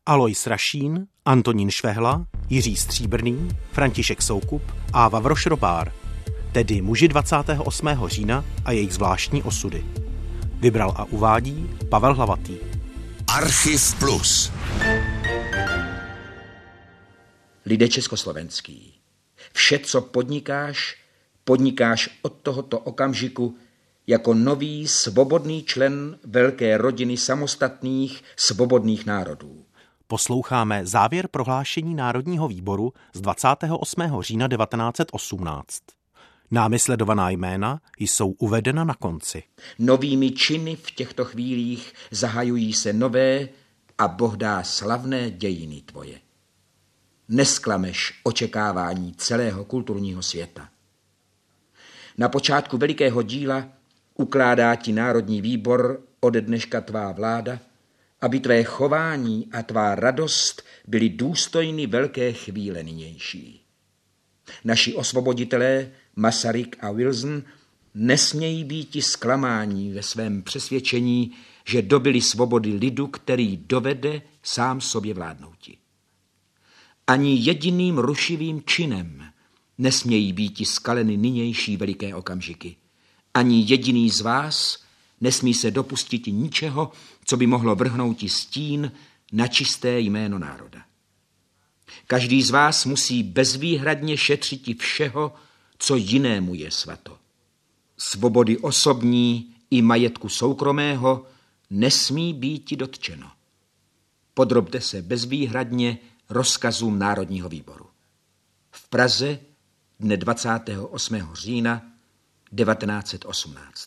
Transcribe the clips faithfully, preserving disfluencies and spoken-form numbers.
Alois Rašín, Antonín Švehla, Jiří Stříbrný, František Soukup a Vavroš Robár, tedy muži dvacátého osmého října a jejich zvláštní osudy. Vybral a uvádí Pavel Hlavatý. Archiv Plus. Lidé československý, vše, co podnikáš, podnikáš od tohoto okamžiku jako nový svobodný člen velké rodiny samostatných svobodných národů. Posloucháme závěr prohlášení Národního výboru z dvacátého osmého října devatenáct set osmnáct. Námi sledovaná jména jsou uvedena na konci. Novými činy v těchto chvílích zahajují se nové a Boh dá slavné dějiny tvoje. Nesklameš očekávání celého kulturního světa. Na počátku velikého díla ukládá ti Národní výbor ode dneška tvá vláda, aby tvé chování a tvá radost byly důstojny velké chvíle nynější. Naši osvoboditelé Masaryk a Wilson nesmějí býti zklamání ve svém přesvědčení, že dobyli svobody lidu, který dovede sám sobě vládnouti. Ani jediným rušivým činem nesmějí býti skaleny nynější veliké okamžiky. Ani jediný z vás nesmí se dopustit ničeho, co by mohlo vrhnouti stín na čisté jméno národa. Každý z vás musí bezvýhradně šetřiti všeho, co jinému je svato. Svobody osobní i majetku soukromého nesmí býti dotčeno. Podrobte se bezvýhradně rozkazům Národního výboru. V Praze dne dvacátého osmého října devatenáct set osmnáct.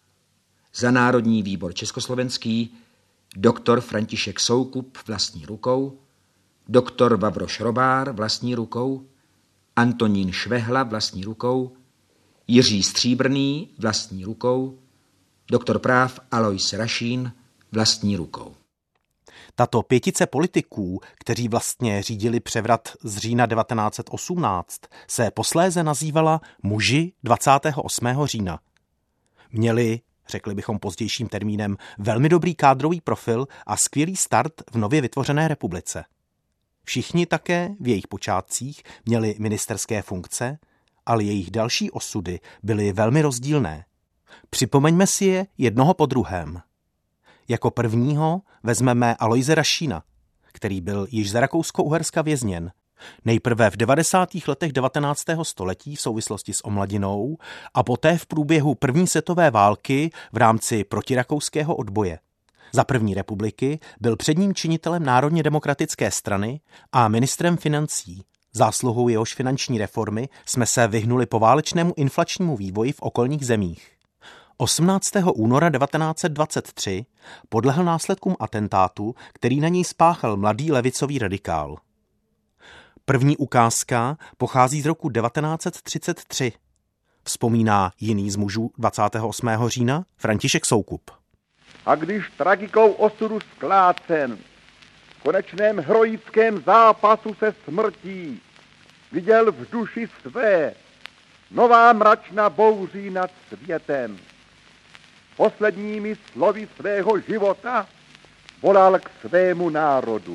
Za Národní výbor československý doktor František Soukup vlastní rukou, doktor Vavroš Robár vlastní rukou, Antonín Švehla vlastní rukou, Jiří Stříbrný vlastní rukou, doktor práv Alois Rašín vlastní rukou. Tato pětice politiků, kteří vlastně řídili převrat z října devatenáct set osmnáct, se posléze nazývala muži dvacátého osmého října. Měli, řekli bychom pozdějším termínem, velmi dobrý kádrový profil a skvělý start v nově vytvořené republice. Všichni také v jejich počátcích měli ministerské funkce, ale jejich další osudy byly velmi rozdílné. Připomeňme si je jednoho po druhém. Jako prvního vezmeme Aloise Rašína, který byl již za Rakousko-Uherska vězněn. Nejprve v devadesátých letech devatenáctého století v souvislosti s omladinou a poté v průběhu první světové války v rámci protirakouského odboje. Za první republiky byl předním činitelem Národně demokratické strany a ministrem financí. Zásluhou jehož finanční reformy jsme se vyhnuli poválečnému inflačnímu vývoji v okolních zemích. osmnáctého února devatenáct set dvacet tři podlehl následkům atentátu, který na něj spáchal mladý levicový radikál. První ukázka pochází z roku devatenáct set třicet tři. Vzpomíná jiný z mužů dvacátého osmého října František Soukup. A když tragikou osudu sklácen v konečném heroickém zápasu se smrtí viděl v duši své nová mračna bouří nad světem. Posledními slovy svého života volal k svému národu.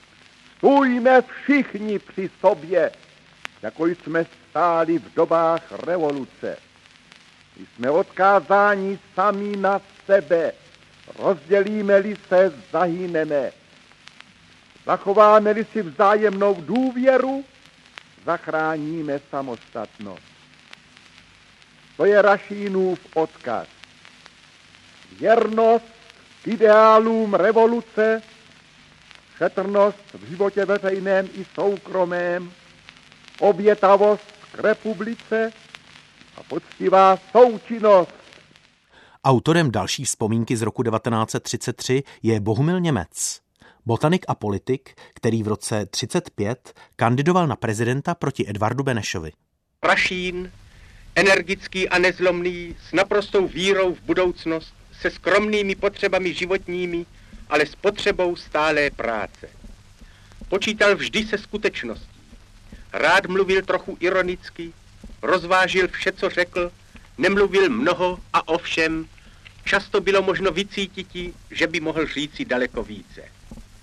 Stůjme všichni při sobě, jako jsme stáli v dobách revoluce. Jsme odkázáni sami na sebe, rozdělíme-li se, zahyneme. Zachováme-li si vzájemnou důvěru, zachráníme samostatnost. To je Rašínův odkaz. Věrnost k ideálům revoluce, šetrnost v životě veřejném i soukromém, obětavost k republice a poctivá součinnost. Autorem další vzpomínky z roku devatenáct set třicet tři je Bohumil Němec, botanik a politik, který v roce třicet pět kandidoval na prezidenta proti Edvardu Benešovi. Rašín, energický a nezlomný, s naprostou vírou v budoucnost, se skromnými potřebami životními, ale s potřebou stálé práce. Počítal vždy se skutečností. Rád mluvil trochu ironicky, rozvážil vše, co řekl, nemluvil mnoho a ovšem, často bylo možno vycítiti, že by mohl říci daleko více.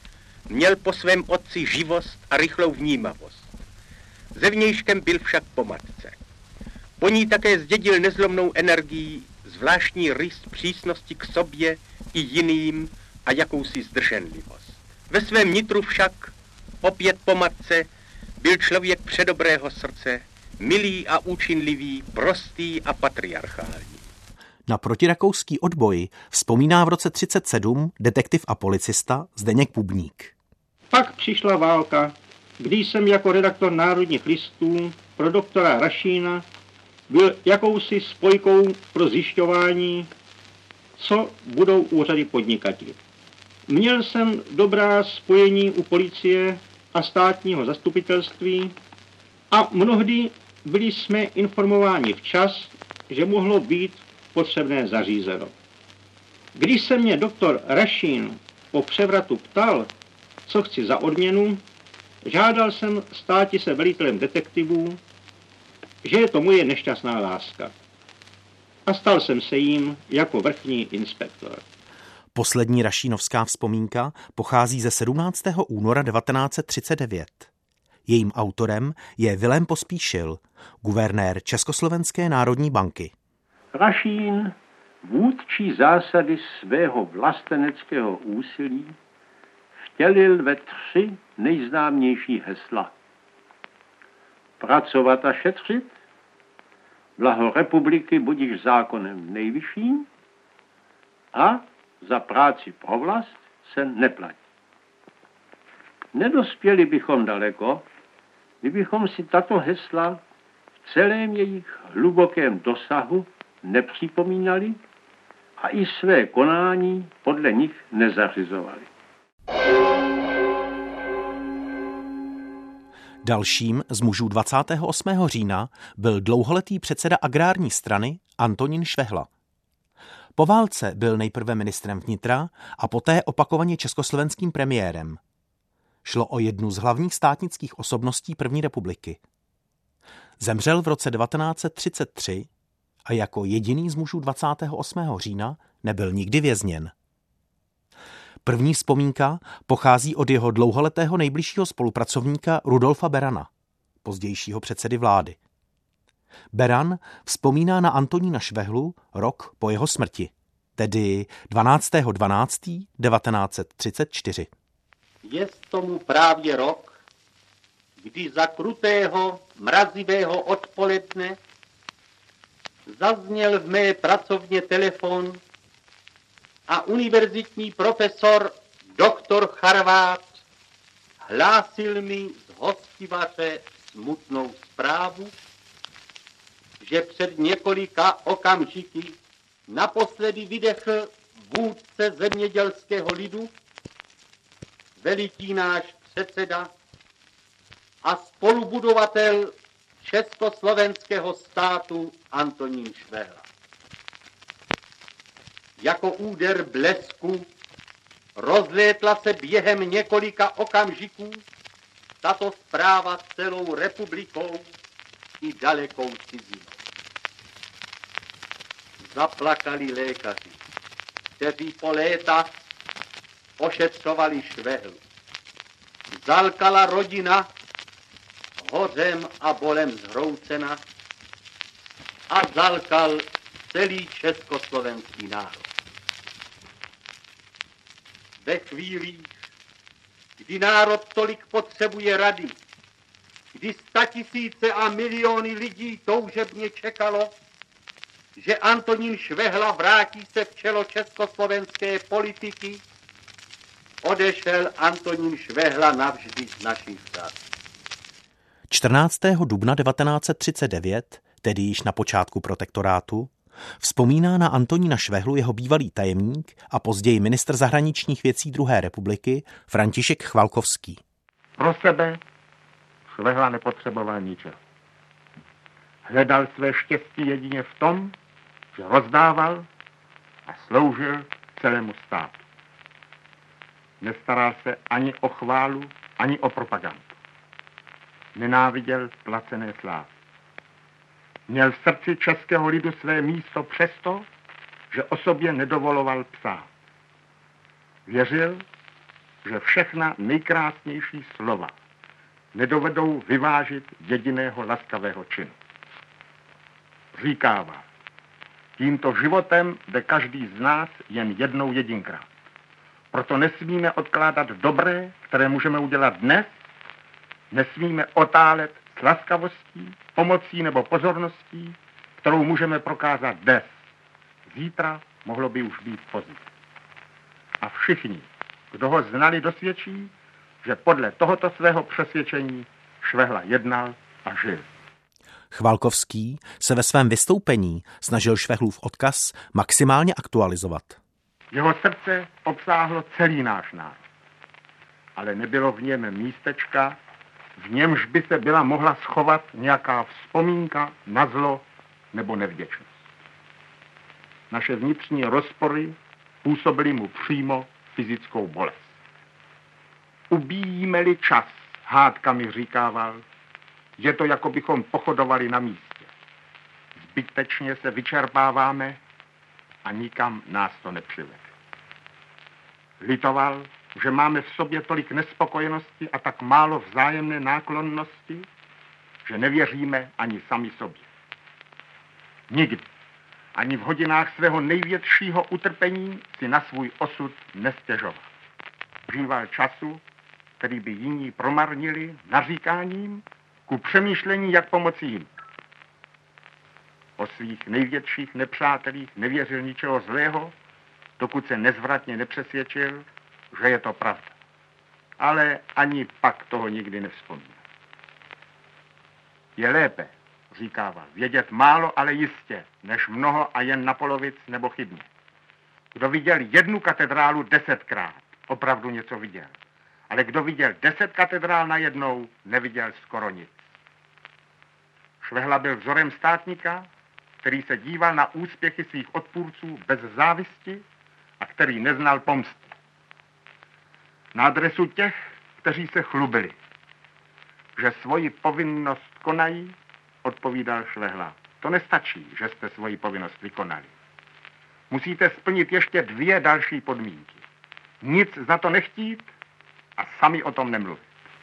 Měl po svém otci živost a rychlou vnímavost. Zevnějškem byl však po matce. Po ní také zdědil nezlomnou energii, zvláštní rys přísnosti k sobě i jiným a jakousi zdrženlivost. Ve svém nitru však, opět po matce, byl člověk předobrého srdce, milý a účinlivý, prostý a patriarchální. Na protirakouský odboj vzpomíná v roce třicet sedm detektiv a policista Zdeněk Pubník. Pak přišla válka, kdy jsem jako redaktor Národních listů pro doktora Rašína byl jakousi spojkou pro zjišťování, co budou úřady podnikat. Měl jsem dobrá spojení u policie a státního zastupitelství a mnohdy byli jsme informováni včas, že mohlo být potřebné zařízeno. Když se mě doktor Rašín po převratu ptal, co chci za odměnu, žádal jsem státi se velitelem detektivů, že je to moje nešťastná láska. A stal jsem se jím jako vrchní inspektor. Poslední rašínovská vzpomínka pochází ze sedmnáctého února devatenáct set třicet devět. Jejím autorem je Vilém Pospíšil, guvernér Československé národní banky. Rašín vůdčí zásady svého vlasteneckého úsilí vtělil ve tři nejznámější hesla. Pracovat a šetřit, blaho republiky budiž zákonem nejvyšším a za práci pro vlast se neplatí. Nedospěli bychom daleko, kdybychom si tato hesla v celém jejich hlubokém dosahu nepřipomínali a i své konání podle nich nezařizovali. Dalším z mužů dvacátého osmého října byl dlouholetý předseda agrární strany Antonín Švehla. Po válce byl nejprve ministrem vnitra a poté opakovaně československým premiérem. Šlo o jednu z hlavních státnických osobností první republiky. Zemřel v roce devatenáct set třicet tři a jako jediný z mužů dvacátého osmého října nebyl nikdy vězněn. První vzpomínka pochází od jeho dlouholetého nejbližšího spolupracovníka Rudolfa Berana, pozdějšího předsedy vlády. Beran vzpomíná na Antonína Švehlu rok po jeho smrti, tedy dvanáctého dvanáctého devatenáct set třicet čtyři. Je tomu právě rok, kdy za krutého, mrazivého odpoledne zazněl v mé pracovně telefon a univerzitní profesor doktor Charvát hlásil mi z hostivaře smutnou zprávu, že před několika okamžiky naposledy vydechl vůdce zemědělského lidu, veliký náš předseda a spolubudovatel československého státu Antonín Švehla. Jako úder blesku rozlétla se během několika okamžiků tato zpráva celou republikou i dalekou cizinou. Zaplakali lékaři, kteří po léta ošetřovali Švehlu. Zalkala rodina, hořem a bolem zhroucena, a zalkal celý československý národ. Ve chvílích, kdy národ tolik potřebuje rady, kdy statisíce a miliony lidí toužebně čekalo, že Antonín Švehla vrátí se v čelo československé politiky, odešel Antonín Švehla navždy z našich řad. čtrnáctého dubna devatenáct set třicet devět, tedy již na počátku protektorátu, vzpomíná na Antonína Švehlu jeho bývalý tajemník a později ministr zahraničních věcí druhé republiky František Chvalkovský. Pro sebe Švehla nepotřeboval ničeho. Hledal své štěstí jedině v tom, že rozdával a sloužil celému státu. Nestaral se ani o chválu, ani o propagandu. Nenáviděl placené slávy. Měl v srdci českého lidu své místo přesto, že o sobě nedovoloval psát. Věřil, že všechna nejkrásnější slova nedovedou vyvážit jediného laskavého činu. Říkává, tímto životem jde každý z nás jen jednou jedinkrát. Proto nesmíme odkládat dobré, které můžeme udělat dnes, nesmíme otálet s laskavostí, pomocí nebo pozorností, kterou můžeme prokázat dnes. Zítra mohlo by už být pozdě. A všichni, kdo ho znali, dosvědčí, že podle tohoto svého přesvědčení Švehla jednal a žil. Chvalkovský se ve svém vystoupení snažil Švehlův odkaz maximálně aktualizovat. Jeho srdce obsáhlo celý náš národ, ale nebylo v něm místečka, v němž by se byla mohla schovat nějaká vzpomínka na zlo nebo nevděčnost. Naše vnitřní rozpory působily mu přímo fyzickou bolest. Ubíjíme-li čas, hádkami říkával, je to, jako bychom pochodovali na místě. Zbytečně se vyčerpáváme a nikam nás to nepřivede. Litoval, že máme v sobě tolik nespokojenosti a tak málo vzájemné náklonnosti, že nevěříme ani sami sobě. Nikdy, ani v hodinách svého největšího utrpení si na svůj osud nestěžoval. Žíval času, který by jiní promarnili naříkáním ku přemýšlení, jak pomoci jim. O svých největších nepřátelích nevěřil ničeho zlého, dokud se nezvratně nepřesvědčil, že je to pravda. Ale ani pak toho nikdy nevzpomíná. Je lépe, říkával, vědět málo, ale jistě, než mnoho a jen na polovic nebo chybně. Kdo viděl jednu katedrálu desetkrát, opravdu něco viděl. Ale kdo viděl deset katedrál najednou, neviděl skoro nic. Švehla byl vzorem státníka, který se díval na úspěchy svých odpůrců bez závisti a který neznal pomsty. Na adresu těch, kteří se chlubili, že svoji povinnost konají, odpovídal Švehla. To nestačí, že jste svoji povinnost vykonali. Musíte splnit ještě dvě další podmínky. Nic za to nechtít a sami o tom nemluvit.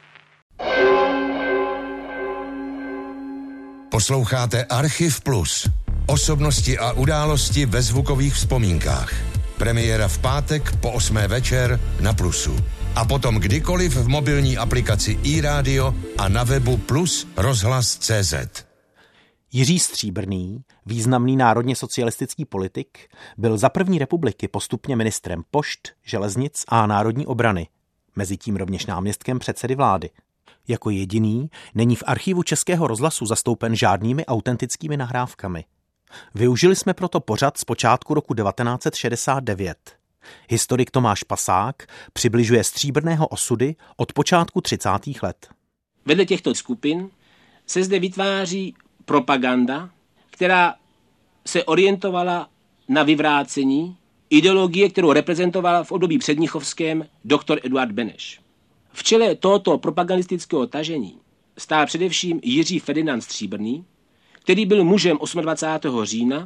Posloucháte Archiv Plus. Osobnosti a události ve zvukových vzpomínkách. Premiéra v pátek po osmé večer na Plusu. A potom kdykoliv v mobilní aplikaci iRádio a na webu plus rozhlas tečka cé zet. Jiří Stříbrný, významný národně socialistický politik, byl za první republiky postupně ministrem pošt, železnic a národní obrany, mezitím rovněž náměstkem předsedy vlády. Jako jediný není v archivu Českého rozhlasu zastoupen žádnými autentickými nahrávkami. Využili jsme proto pořad z počátku roku devatenáct set šedesát devět. Historik Tomáš Pasák přibližuje Stříbrného osudy od počátku třicátých let. Vedle těchto skupin se zde vytváří propaganda, která se orientovala na vyvrácení ideologie, kterou reprezentoval v období předmnichovském doktor Eduard Beneš. V čele tohoto propagandistického tažení stál především Jiří Ferdinand Stříbrný, který byl mužem dvacátého osmého října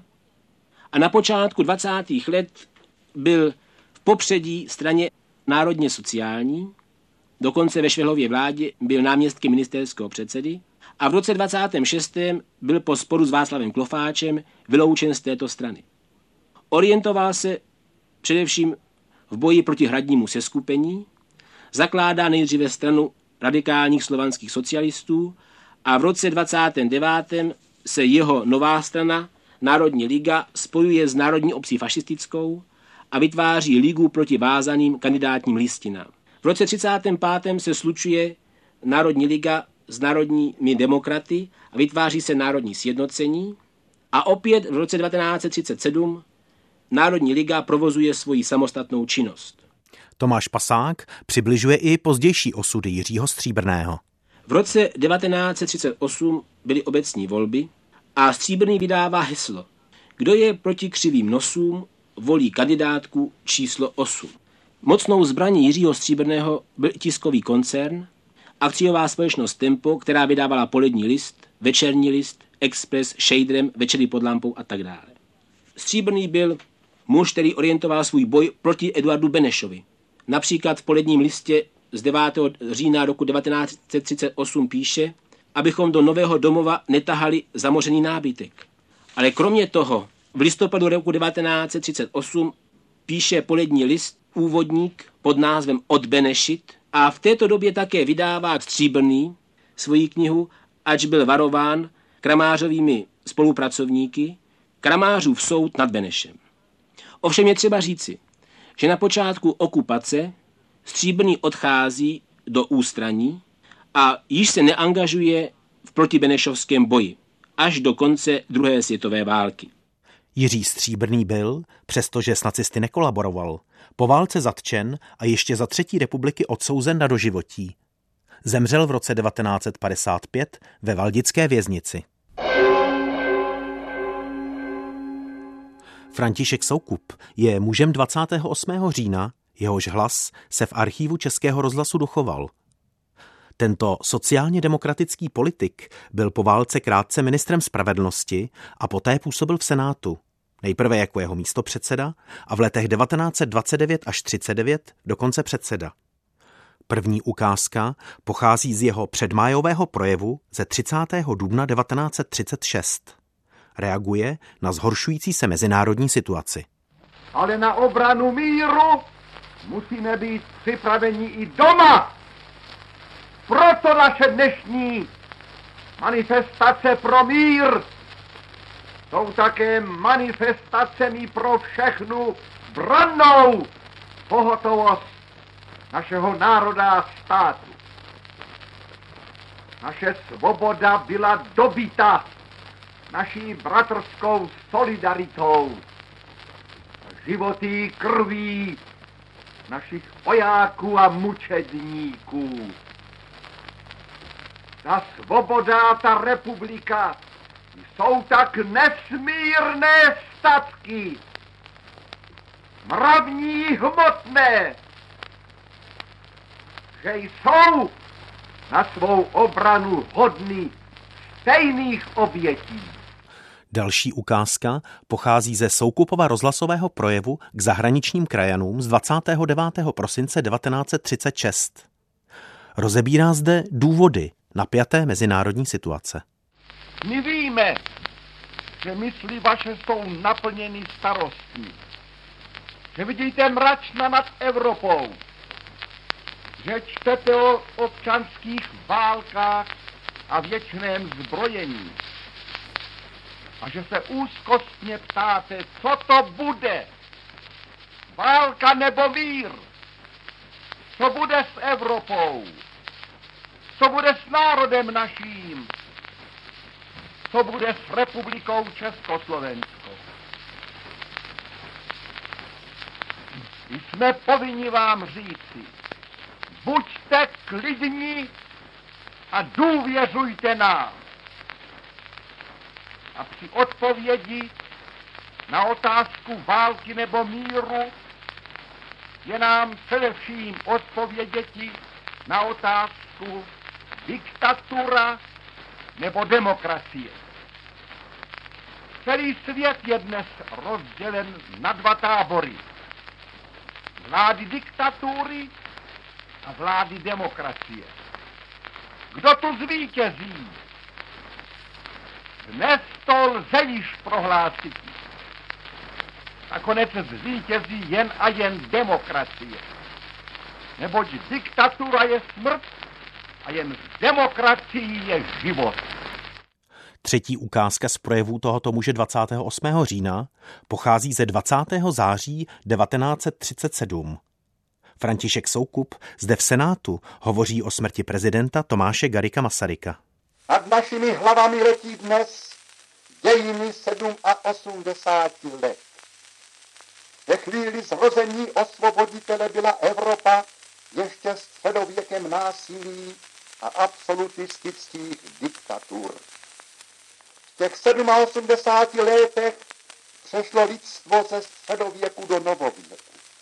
a na počátku dvacátých let byl v popředí straně národně sociální, dokonce ve Švehlově vládě byl náměstkem ministerského předsedy a v roce dvacátém šestém byl po sporu s Václavem Klofáčem vyloučen z této strany. Orientoval se především v boji proti hradnímu seskupení, zakládá nejdříve stranu radikálních slovanských socialistů a v roce dvacátém devátém se jeho nová strana, Národní liga, spojuje s Národní obcí fašistickou a vytváří ligu proti vázaným kandidátním listinám. V roce třicátém pátém se slučuje Národní liga s národními demokraty a vytváří se Národní sjednocení a opět v roce devatenáct set třicet sedm Národní liga provozuje svoji samostatnou činnost. Tomáš Pasák přibližuje i pozdější osudy Jiřího Stříbrného. V roce devatenáct set třicet osm byly obecní volby a Stříbrný vydává heslo: Kdo je proti křivým nosům, volí kandidátku číslo osm. Mocnou zbraní Jiřího Stříbrného byl tiskový koncern, akciová společnost Tempo, která vydávala Polední list, Večerní list, Express, Šejdrem, Večery pod lampou a tak dále. Stříbrný byl muž, který orientoval svůj boj proti Eduardu Benešovi Například v Poledním listě z devátého října roku devatenáct set třicet osm píše, abychom do nového domova netahali zamořený nábytek. Ale kromě toho v listopadu roku devatenáct set třicet osm píše Polední list úvodník pod názvem Od Benešit a v této době také vydává Stříbrný svoji knihu, ač byl varován Kramářovými spolupracovníky, Kramářův soud nad Benešem. Ovšem je třeba říci, že na počátku okupace Stříbrný odchází do ústraní a již se neangažuje v protibenešovském boji až do konce druhé světové války. Jiří Stříbrný byl, přestože s nacisty nekolaboroval, po válce zatčen a ještě za třetí republiky odsouzen na doživotí. Zemřel v roce devatenáct set padesát pět ve valdické věznici. František Soukup je mužem dvacátého osmého října, jehož hlas se v archívu Českého rozhlasu dochoval. Tento sociálně demokratický politik byl po válce krátce ministrem spravedlnosti a poté působil v Senátu. Nejprve jako jeho místopředseda a v letech devatenáct set dvacet devět až třicet devět dokonce předseda. První ukázka pochází z jeho předmájového projevu ze třicátého dubna devatenáct set třicet šest. Reaguje na zhoršující se mezinárodní situaci. Ale na obranu míru musíme být připraveni i doma. Proto naše dnešní manifestace pro mír jsou také manifestacemi pro všechnu brannou pohotovost našeho národa a státu. Naše svoboda byla dobyta naší bratrskou solidaritou, životy krví našich vojáků a mučedníků. Ta svoboda a ta republika jsou tak nesmírné statky, mravní hmotné, že jsou na svou obranu hodny stejných obětí. Další ukázka pochází ze Soukupova rozhlasového projevu k zahraničním krajanům z dvacátého devátého prosince devatenáct set třicet šest. Rozebírá zde důvody napjaté mezinárodní situace. My víme, že mysli vaše jsou naplněny starostí, že vidíte mračna nad Evropou, že čtete o občanských válkách a věčném zbrojení a že se úzkostně ptáte, co to bude, válka nebo mír, co bude s Evropou, co bude s národem naším, co bude s republikou Československou. Jsme povinni vám říci, buďte klidní a důvěřujte nám. A při odpovědi na otázku války nebo míru je nám především odpověděti na otázku diktatura nebo demokracie. Celý svět je dnes rozdělen na dva tábory. Vlády diktatury a vlády demokracie. Kdo tu zvítězí? Dnes to lze již prohlásit. Nakonec zvítězí jen a jen demokracie. Neboť diktatura je smrt a jen z demokracií je život. Třetí ukázka z projevů tohoto muže dvacátého osmého října pochází ze dvacátého září devatenáct set třicet sedm. František Soukup zde v Senátu hovoří o smrti prezidenta Tomáše Garrigua Masaryka. Nad našimi hlavami letí dnes dějiny osmdesáti sedmi let. Ve chvíli zrození osvoboditele byla Evropa ještě středověkem násilí a absolutistických diktatur. V těch osmdesáti sedmi letech přešlo lidstvo ze středověku do novověku.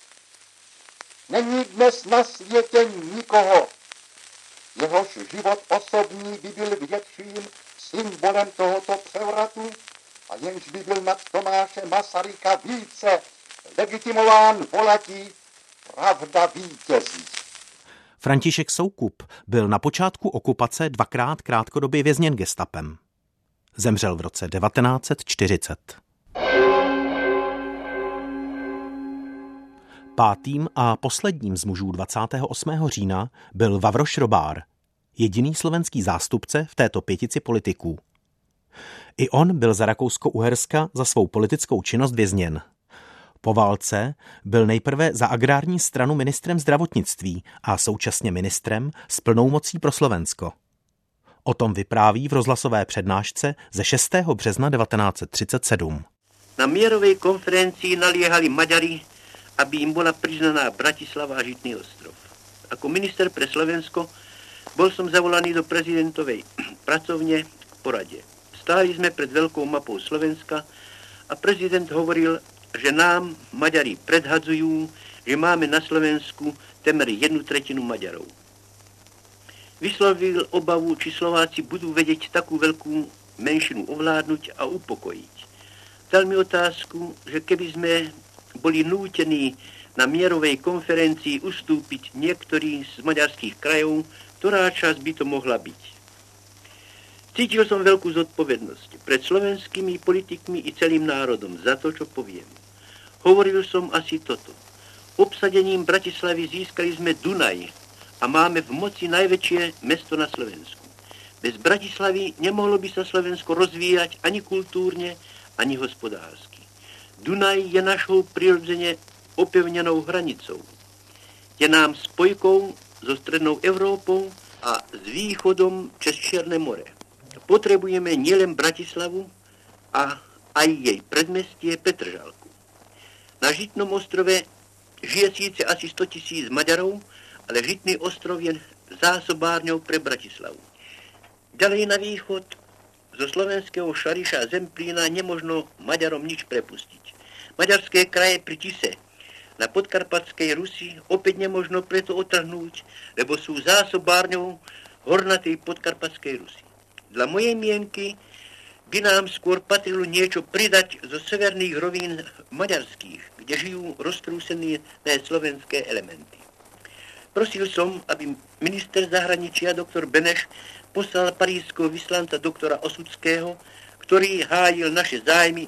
Není dnes na světě nikoho, jehož život osobní by byl větším symbolem tohoto převratu a jenž by byl nad Tomáše Masaryka více legitimován volatí Pravda vítězí. František Soukup byl na počátku okupace dvakrát krátkodobě vězněn gestapem. Zemřel v roce devatenáct set čtyřicet. Pátým a posledním z mužů dvacátého osmého října byl Vavro Šrobár, jediný slovenský zástupce v této pětici politiků. I on byl za Rakousko-Uherska za svou politickou činnost vězněn. Po válce byl nejprve za agrární stranu ministrem zdravotnictví a současně ministrem s plnou mocí pro Slovensko. O tom vypráví v rozhlasové přednášce ze šestého března devatenáct set třicet sedm. Na mierovej konferencii naliehali Maďari, aby im bola priznaná Bratislava a Žitný ostrov. Ako minister pre Slovensko bol som zavolaný do prezidentovej pracovne k porade. Stáli sme pred veľkou mapou Slovenska a prezident hovoril, že nám Maďari predhadzujú, že máme na Slovensku temer jednu tretinu Maďarov. Vyslovil obavu, či Slováci budú vedieť takú veľkú menšinu ovládnuť a upokojiť. Dal mi otázku, že keby sme boli nútení na mierovej konferencii ustúpiť niektorý z maďarských krajov, ktorá časť by to mohla byť. Cítil som veľkú zodpovednosť pred slovenskými politikmi i celým národom za to, čo poviem. Hovoril som asi toto. Obsadením Bratislavy získali sme Dunaj a máme v moci najväčšie mesto na Slovensku. Bez Bratislavy nemohlo by sa Slovensko rozvíjať ani kultúrne, ani hospodársky. Dunaj je našou prirodzene opevnenou hranicou. Je nám spojkou so strednou Európou a s východom cez Čierne more. Potrebujeme nielen Bratislavu a aj jej predmestie Petržalku. Na Žitnom ostrove žije síce asi sto tisíc Maďarov, ale Žitný ostrov je zásobárňou pre Bratislavu. Ďalej na východ zo slovenského Šariša a Zemplína nemožno Maďarom nič prepustiť. Maďarské kraje pri Tise na podkarpatskej Rusi opäť nemožno preto otrhnúť, lebo sú zásobárňou hornatej podkarpatskej Rusy. Dla mojej mienky by nám skôr patrilo niečo pridať zo severných rovín maďarských, kde žijú roztrúsené slovenské elementy. Prosil som, aby minister zahraničia doktor Beneš poslal parížského vyslanca doktora Osudského, ktorý hájil naše zájmy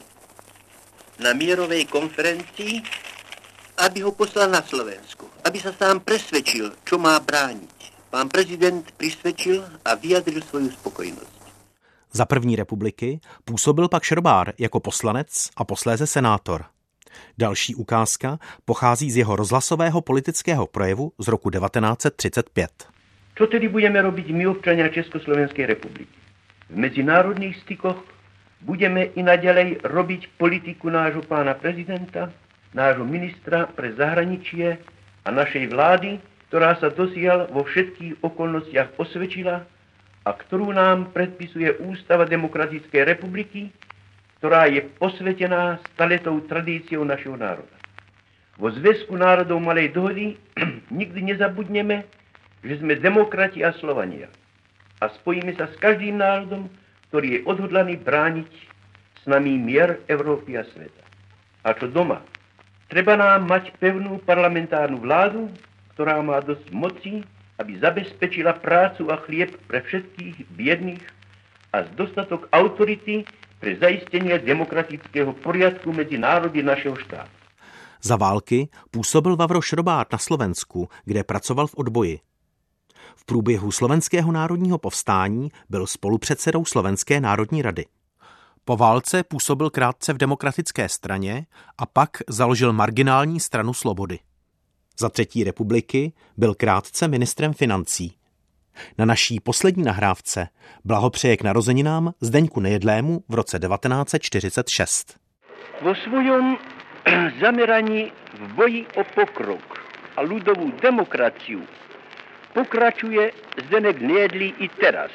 na mierovej konferencii, aby ho poslal na Slovensko, aby sa sám presvedčil, čo má brániť. Pán prezident prisvedčil a vyjadril svoju spokojnosť. Za první republiky působil pak Šrobár jako poslanec a posléze senátor. Další ukázka pochází z jeho rozhlasového politického projevu z roku devatenáct set třicet pět. Čo tedy budeme robiť my, občania Československej republiky? V medzinárodných stykoch budeme i naďalej robiť politiku nášho pána prezidenta, nášho ministra pre zahraničie a našej vlády, ktorá sa dosiaľ vo všetkých okolnostiach osvedčila a ktorú nám predpisuje Ústava Demokratickej republiky, ktorá je posvetená staletou tradíciou našeho národa. Vo Zväzku národov Malej dohody nikdy nezabudneme, že sme demokrati a Slovania a spojíme sa s každým národom, ktorý je odhodlaný brániť s nami mier Európy a sveta. A čo doma? Treba nám mať pevnú parlamentárnu vládu, ktorá má dosť moci, aby zabezpečila prácu a chlieb pre všetkých biedných a z dostatok autority pre zaistenie demokratického poriadku medzi národy našeho štátu. Za války působil Vavro Šrobár na Slovensku, kde pracoval v odboji. V průběhu Slovenského národního povstání byl spolupředsedou Slovenské národní rady. Po válce působil krátce v Demokratické straně a pak založil marginální stranu Slobody. Za třetí republiky byl krátce ministrem financí. Na naší poslední nahrávce blahopřeje k narozeninám Zdeňku Nejedlému v roce devatenáct set čtyřicet šest. Vo svojom zameraní v boji o pokrok a ľudovú demokraciu pokračuje Zdeněk Nejedlý i teraz,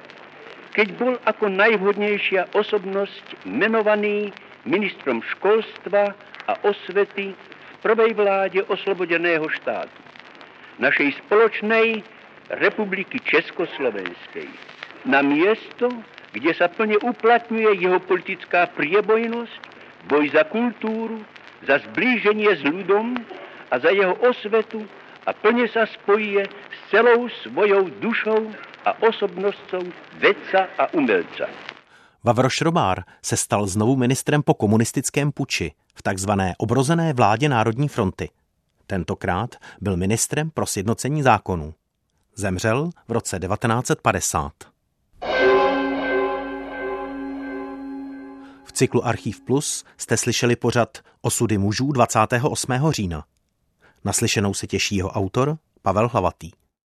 keď bol ako najvhodnejšia osobnosť menovaný ministrom školstva a osvety v prvej vláde oslobodeného štátu, našej spoločnej republiky Československej, na miesto, kde sa plne uplatňuje jeho politická priebojnosť, boj za kultúru, za zblíženie s ľudom a za jeho osvetu a plně se spojí s celou svojou dušou a osobnostou vědca a umělca. Vavro Šrobár se stal znovu ministrem po komunistickém puči v takzvané obrozené vládě Národní fronty. Tentokrát byl ministrem pro sjednocení zákonů. Zemřel v roce devatenáct set padesát. V cyklu Archiv Plus jste slyšeli pořad Osudy mužů dvacátého osmého října. Naslyšenou se těší jeho autor Pavel Hlavatý.